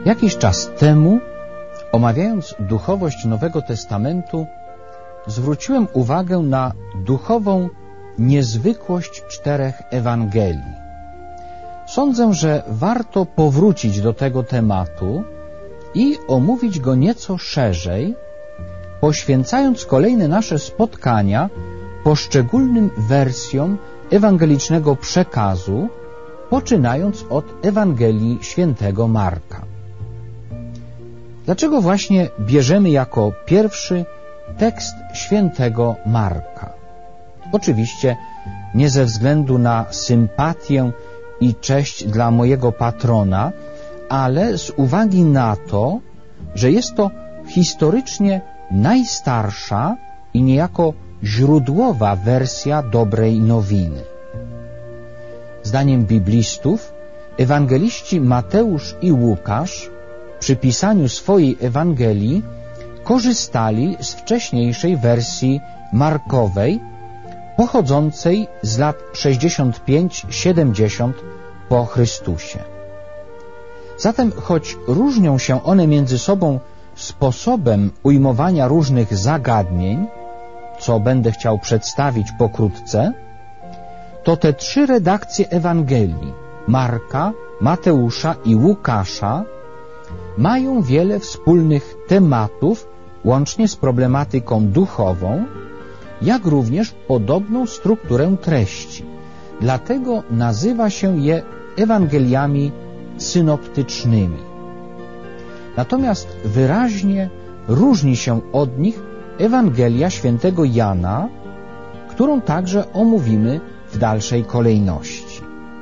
Jakiś czas temu, omawiając duchowość Nowego Testamentu, zwróciłem uwagę na duchową niezwykłość 4 Ewangelii. Sądzę, że warto powrócić do tego tematu i omówić go nieco szerzej, poświęcając kolejne nasze spotkania poszczególnym wersjom ewangelicznego przekazu, poczynając od Ewangelii świętego Marka. Dlaczego właśnie bierzemy jako pierwszy tekst świętego Marka? Oczywiście nie ze względu na sympatię i cześć dla mojego patrona, ale z uwagi na to, że jest to historycznie najstarsza i niejako źródłowa wersja dobrej nowiny. Zdaniem biblistów, ewangeliści Mateusz i Łukasz przy pisaniu swojej Ewangelii korzystali z wcześniejszej wersji Markowej, pochodzącej z lat 65-70 po Chrystusie. Zatem, choć różnią się one między sobą sposobem ujmowania różnych zagadnień, co będę chciał przedstawić pokrótce, to te 3 redakcje Ewangelii, Marka, Mateusza i Łukasza, mają wiele wspólnych tematów, łącznie z problematyką duchową, jak również podobną strukturę treści. Dlatego nazywa się je Ewangeliami synoptycznymi. Natomiast wyraźnie różni się od nich Ewangelia świętego Jana, którą także omówimy w dalszej kolejności.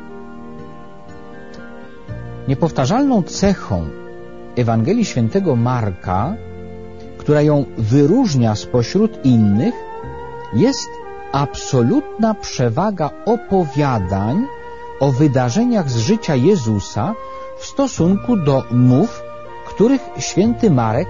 Niepowtarzalną cechą Ewangelii świętego Marka, która ją wyróżnia spośród innych, jest absolutna przewaga opowiadań o wydarzeniach z życia Jezusa w stosunku do mów, których święty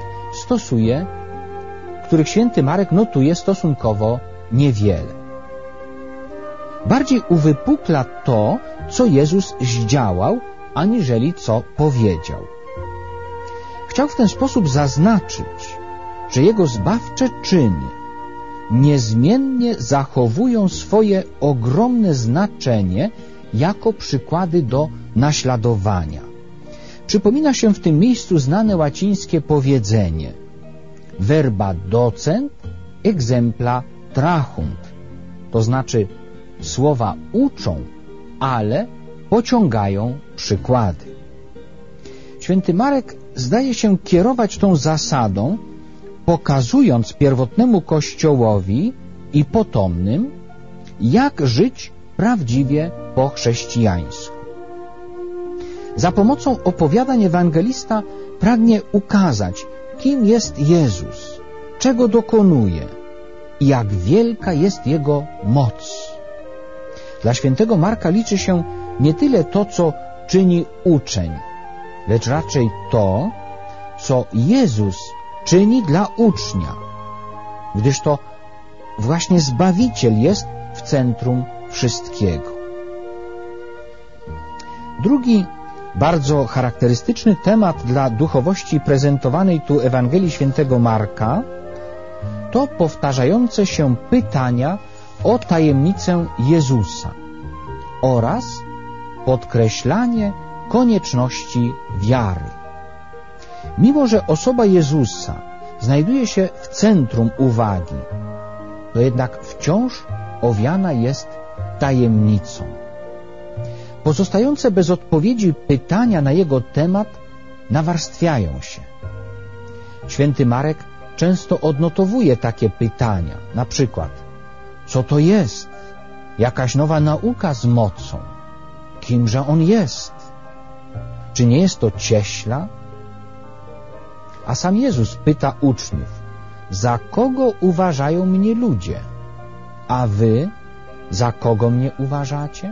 Marek notuje stosunkowo niewiele. Bardziej uwypukla to, co Jezus zdziałał, aniżeli co powiedział. Chciał w ten sposób zaznaczyć, że Jego zbawcze czyny niezmiennie zachowują swoje ogromne znaczenie jako przykłady do naśladowania. Przypomina się w tym miejscu znane łacińskie powiedzenie verba docent exempla trahunt, to znaczy słowa uczą, ale pociągają przykłady. Święty Marek zdaje się kierować tą zasadą, pokazując pierwotnemu Kościołowi i potomnym, jak żyć prawdziwie po chrześcijańsku. Za pomocą opowiadań ewangelista pragnie ukazać, kim jest Jezus, czego dokonuje i jak wielka jest Jego moc. Dla świętego Marka liczy się nie tyle to, co czyni uczeń, lecz raczej to, co Jezus czyni dla ucznia, gdyż to właśnie Zbawiciel jest w centrum wszystkiego. Drugi, bardzo charakterystyczny temat dla duchowości prezentowanej tu Ewangelii świętego Marka to powtarzające się pytania o tajemnicę Jezusa oraz podkreślanie konieczności wiary. Mimo że osoba Jezusa znajduje się w centrum uwagi, to jednak wciąż owiana jest tajemnicą. Pozostające bez odpowiedzi pytania na jego temat nawarstwiają się. Święty Marek często odnotowuje takie pytania, na przykład: co to jest? Jakaś nowa nauka z mocą? Kimże on jest? Czy nie jest to cieśla? A sam Jezus pyta uczniów: za kogo uważają mnie ludzie? A wy za kogo mnie uważacie?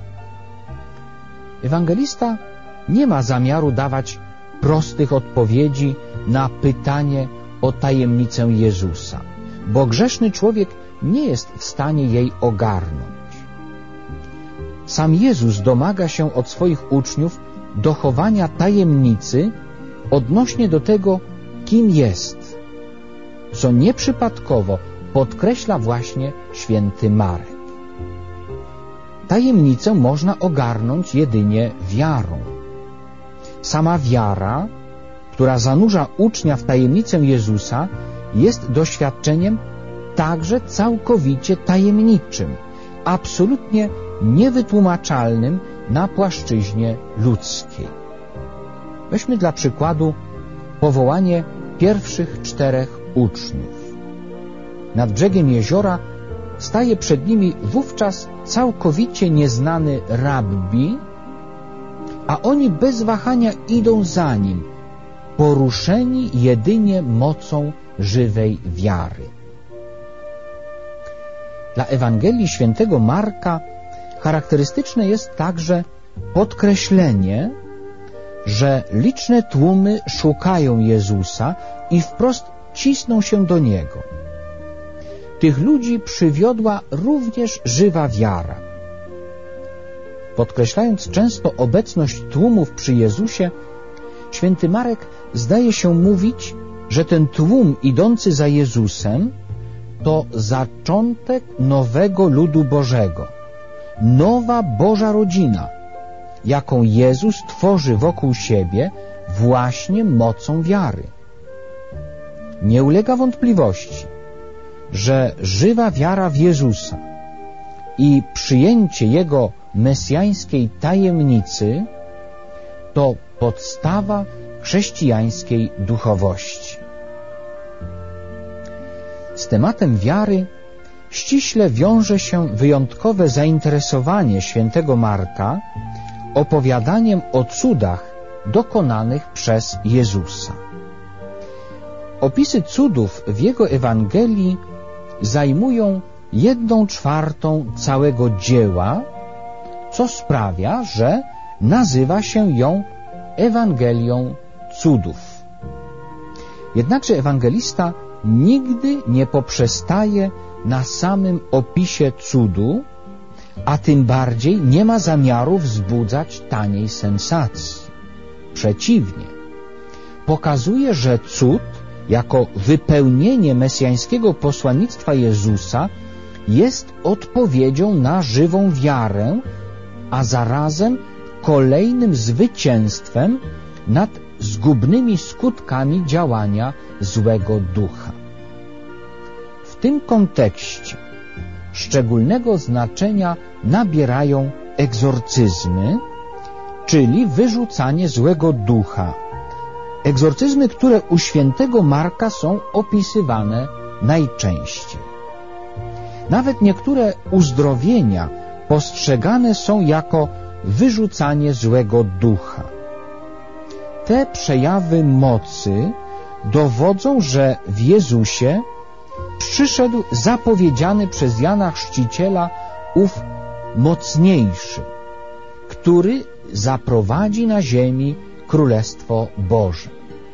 Ewangelista nie ma zamiaru dawać prostych odpowiedzi na pytanie o tajemnicę Jezusa, bo grzeszny człowiek nie jest w stanie jej ogarnąć. Sam Jezus domaga się od swoich uczniów dochowania tajemnicy odnośnie do tego, kim jest, co nieprzypadkowo podkreśla właśnie święty Marek. Tajemnicę można ogarnąć jedynie wiarą. Sama wiara, która zanurza ucznia w tajemnicę Jezusa, jest doświadczeniem także całkowicie tajemniczym, absolutnie niewytłumaczalnym na płaszczyźnie ludzkiej. Weźmy dla przykładu powołanie pierwszych 4 uczniów. Nad brzegiem jeziora staje przed nimi wówczas całkowicie nieznany rabbi, a oni bez wahania idą za nim, poruszeni jedynie mocą żywej wiary. Dla Ewangelii świętego Marka charakterystyczne jest także podkreślenie, że liczne tłumy szukają Jezusa i wprost cisną się do Niego. Tych ludzi przywiodła również żywa wiara. Podkreślając często obecność tłumów przy Jezusie, święty Marek zdaje się mówić, że ten tłum idący za Jezusem to zaczątek nowego ludu Bożego, nowa Boża rodzina, jaką Jezus tworzy wokół siebie właśnie mocą wiary. Nie ulega wątpliwości, że żywa wiara w Jezusa i przyjęcie Jego mesjańskiej tajemnicy to podstawa chrześcijańskiej duchowości. Z tematem wiary ściśle wiąże się wyjątkowe zainteresowanie świętego Marka opowiadaniem o cudach dokonanych przez Jezusa. Opisy cudów w jego Ewangelii zajmują 1/4 całego dzieła, co sprawia, że nazywa się ją Ewangelią cudów. Jednakże ewangelista nigdy nie poprzestaje na samym opisie cudu, a tym bardziej nie ma zamiaru wzbudzać taniej sensacji. Przeciwnie, pokazuje, że cud jako wypełnienie mesjańskiego posłannictwa Jezusa jest odpowiedzią na żywą wiarę, a zarazem kolejnym zwycięstwem nad zgubnymi skutkami działania złego ducha. W tym kontekście szczególnego znaczenia nabierają egzorcyzmy, czyli wyrzucanie złego ducha. Egzorcyzmy, które u świętego Marka są opisywane najczęściej. Nawet niektóre uzdrowienia postrzegane są jako wyrzucanie złego ducha. Te przejawy mocy dowodzą, że w Jezusie przyszedł zapowiedziany przez Jana Chrzciciela ów mocniejszy, który zaprowadzi na ziemi Królestwo Boże.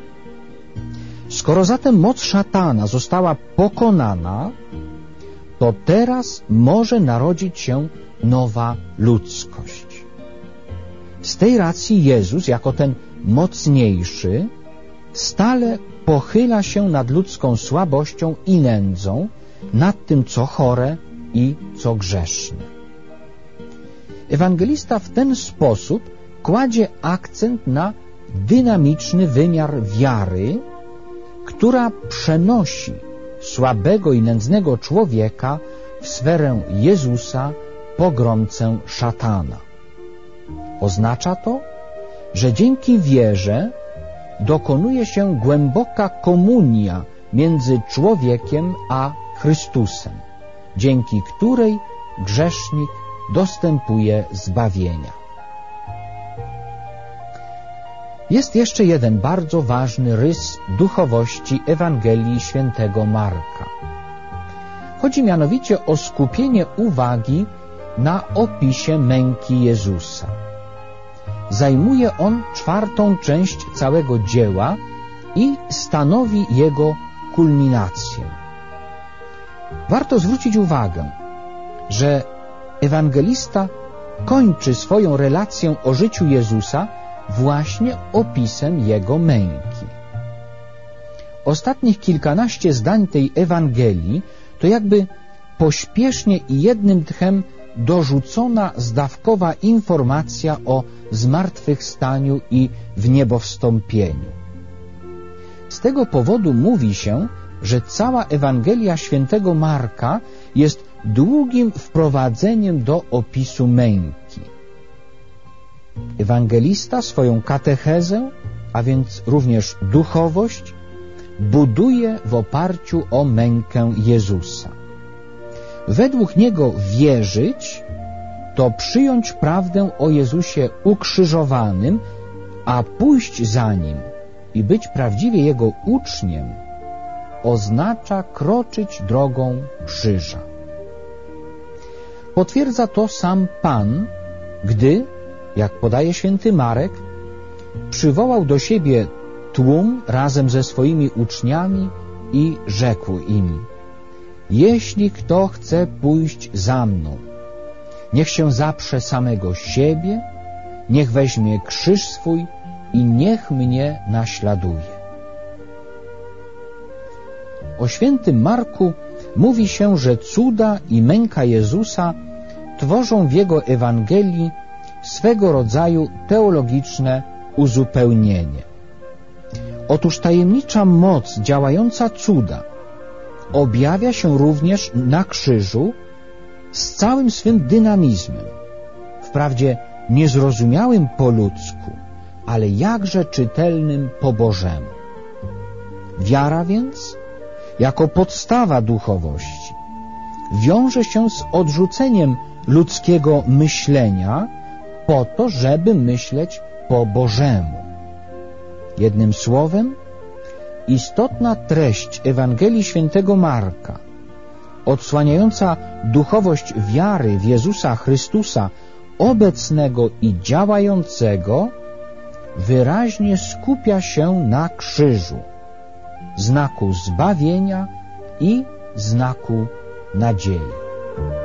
Skoro zatem moc szatana została pokonana, to teraz może narodzić się nowa ludzkość. Z tej racji Jezus, jako ten mocniejszy, stale pochyla się nad ludzką słabością i nędzą, nad tym, co chore i co grzeszne. Ewangelista w ten sposób kładzie akcent na dynamiczny wymiar wiary, która przenosi słabego i nędznego człowieka w sferę Jezusa, pogromcę szatana. Oznacza to, że dzięki wierze dokonuje się głęboka komunia między człowiekiem a Chrystusem, dzięki której grzesznik dostępuje zbawienia. Jest jeszcze jeden bardzo ważny rys duchowości Ewangelii świętego Marka. Chodzi mianowicie o skupienie uwagi na opisie męki Jezusa. Zajmuje on 4. część całego dzieła i stanowi jego kulminację. Warto zwrócić uwagę, że ewangelista kończy swoją relację o życiu Jezusa właśnie opisem Jego męki. Ostatnich kilkanaście zdań tej Ewangelii to jakby pośpiesznie i jednym tchem dorzucona zdawkowa informacja o zmartwychwstaniu i wniebowstąpieniu. Z tego powodu mówi się, że cała Ewangelia świętego Marka jest długim wprowadzeniem do opisu męki. Ewangelista swoją katechezę, a więc również duchowość, buduje w oparciu o mękę Jezusa. Według niego wierzyć to przyjąć prawdę o Jezusie ukrzyżowanym, a pójść za Nim i być prawdziwie Jego uczniem oznacza kroczyć drogą krzyża. Potwierdza to sam Pan, gdy, jak podaje święty Marek, przywołał do siebie tłum razem ze swoimi uczniami i rzekł im: jeśli kto chce pójść za mną, niech się zaprze samego siebie, niech weźmie krzyż swój i niech mnie naśladuje. O świętym Marku mówi się, że cuda i męka Jezusa tworzą w jego Ewangelii swego rodzaju teologiczne uzupełnienie. Otóż tajemnicza moc działająca cuda objawia się również na krzyżu z całym swym dynamizmem, wprawdzie niezrozumiałym po ludzku, ale jakże czytelnym po Bożemu. Wiara więc, jako podstawa duchowości, wiąże się z odrzuceniem ludzkiego myślenia po to, żeby myśleć po Bożemu. Jednym słowem, istotna treść Ewangelii świętego Marka, odsłaniająca duchowość wiary w Jezusa Chrystusa obecnego i działającego, wyraźnie skupia się na krzyżu, znaku zbawienia i znaku nadziei.